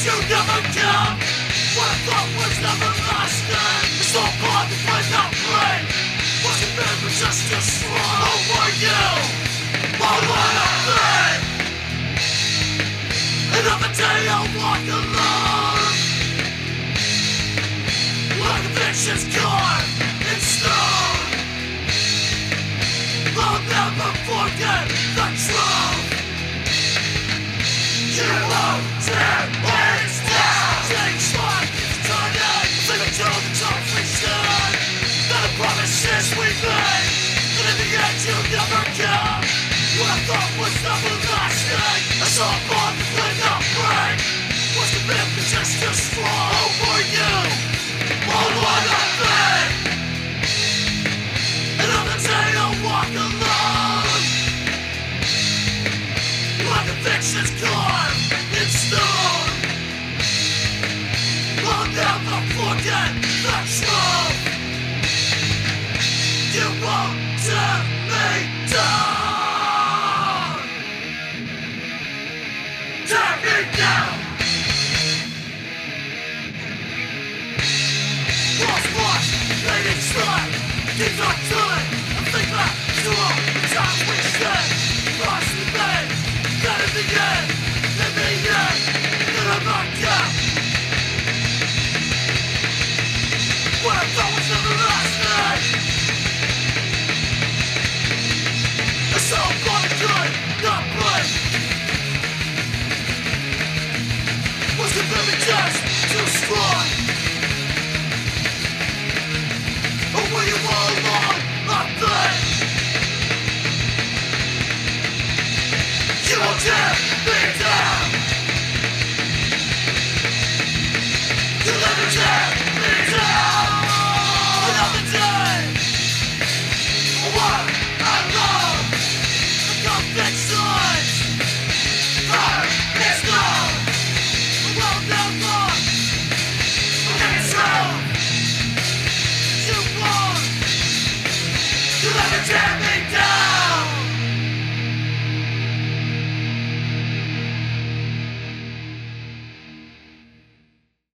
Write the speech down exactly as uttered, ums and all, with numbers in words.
you never come. What I thought was everlasting is so hard to find that brain. Wasn't meant for just to swallow over you. All what I think. Another day I'll walk alone. My convictions carved in stone. I'll never forget the truth. You won't tear ways down. Change life is turning. Think until the completion. That the promises we made, and in the end you never come. What I thought was everlasting, I saw a bond between the break. Was the myth that just to straw over you? All what I think. Another day I'll walk alone. My convictions carved in stone. I'll never forget the truth. You won't tear me down. Tear me down. Lost watch, fading stride. Keep on doing. I think back to all the time we spent. Lost the pain. Then in the end, in the end, then I'm not down. What I thought was everlasting. I saw a body good, not break. Was the baby just too strong? Or were you all along a thing? You won't tear me down. You'll never tear